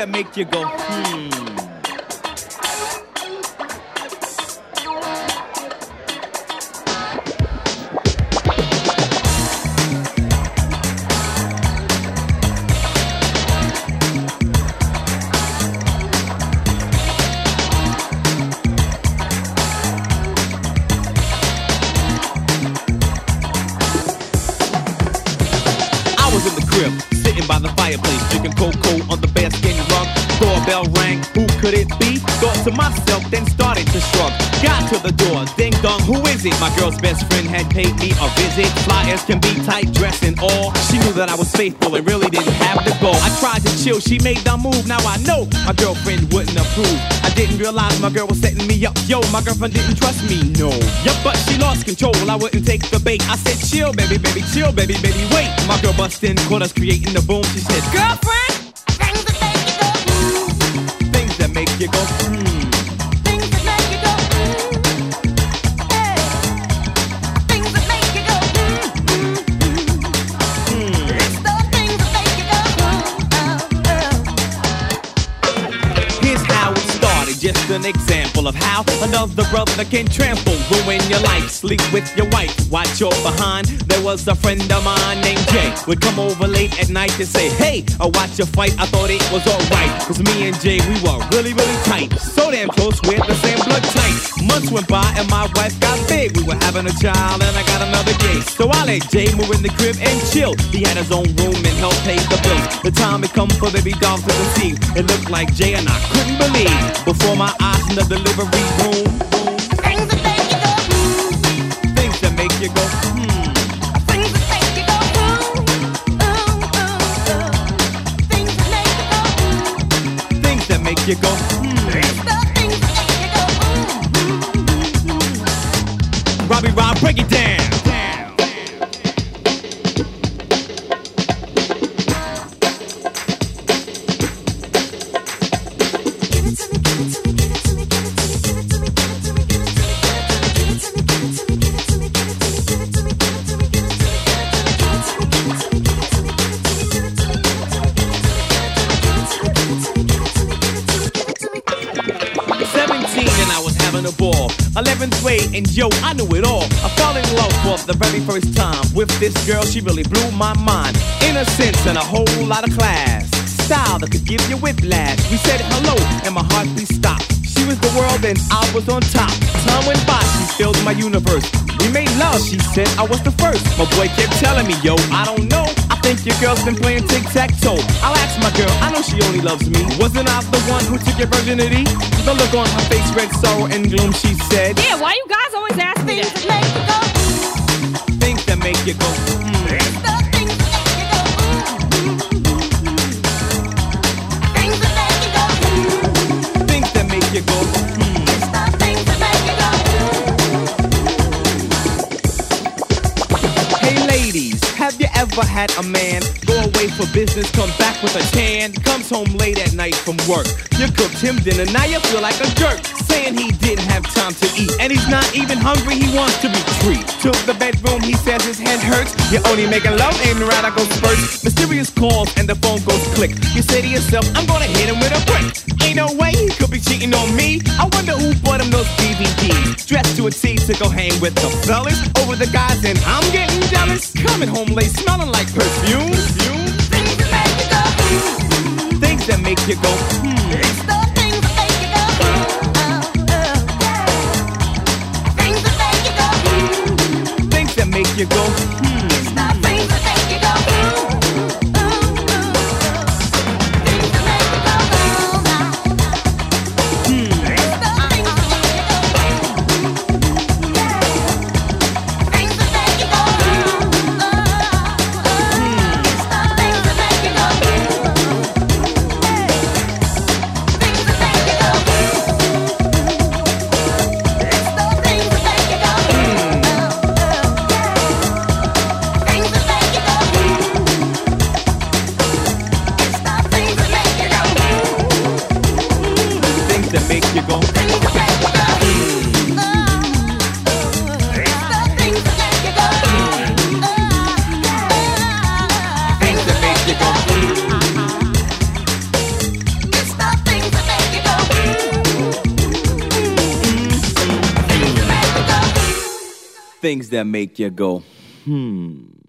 that make you go, sitting by the fireplace, drinking cocoa on the bearskin rug. Doorbell rang, who could it be? Thought to myself, then started to shrug. Got to the door, ding dong, who is it? My girl's best friend had paid me a visit. Fly as can be, tight dress and all. She knew that I was faithful and really didn't have to go. I tried to chill, she made the move. Now I know my girlfriend wouldn't approve. I didn't realize my girl was setting me up. Yo, my girlfriend didn't trust me, no. Yup, but she lost control, I wouldn't take the bait. I said, chill, baby, baby, chill, baby, baby, wait. My girl bust in, caught us creating the boom. She said, girlfriend, things that make you go, things that make you go, things that make you go, hey. Things that make you go, It's the things that make you go, Here's how it started, just an example of how another brother can trample, ruin your life, sleep with your wife, watch your behind. There was a friend of mine named Jay, would come over late at night to say, hey, I watch your fight, I thought it was alright. Cause me and Jay, we were really, really tight. So damn close, we had the same blood type. Months went by and my wife got big. We were having a child and I got another gay. So I let Jay move in the crib and chill. He had his own room and helped pay the bills. The time had come for baby doll to conceive. It looked like Jay and I couldn't believe. Before my eyes in the delivery room, things that make you go, things that make you go, things that make you go, things that make you go, things that make you go, Robbie Rob, break it down. And I was having a ball. 11th grade, and yo, I knew it all. I fell in love for the very first time with this girl. She really blew my mind. Innocence and a whole lot of class. Style that could give you whiplash. We said hello, and my heartbeat stopped. She was the world, and I was on top. Time went by, she filled my universe. We made love, she said I was the first. My boy kept telling me, yo, I don't know. I think your girl's been playing tic-tac-toe. I'll ask my girl, I know she only loves me. Wasn't I the one who took your virginity? The look on her face read sorrow and gloom, she said. Yeah, why you guys always ask me that? Things that make you go. Things that make you go. Things that make you go. It's the things that make you go. Hey ladies, have you ever had a man go away for business, come back with a tan, comes home late at night from work? You cooked him dinner, now you feel like a jerk, saying he didn't have time to eat, and he's not even hungry, he wants to be treated. To the bedroom, he says his head hurts. You're only making love, aiming right, I go spurts. Mysterious calls and the phone goes click. You say to yourself, I'm gonna hit him with a brick. Ain't no way he could be cheating on me. I wonder who bought him those DVDs. Dressed to a T to go hang with the fellas over the guys, and I'm getting jealous. Coming home late, smelling like perfume. Things that make you go. Things that make you go. It's the things that make you go. Things that make you go. Things that make you go. It's the things that make you go. things that make you go,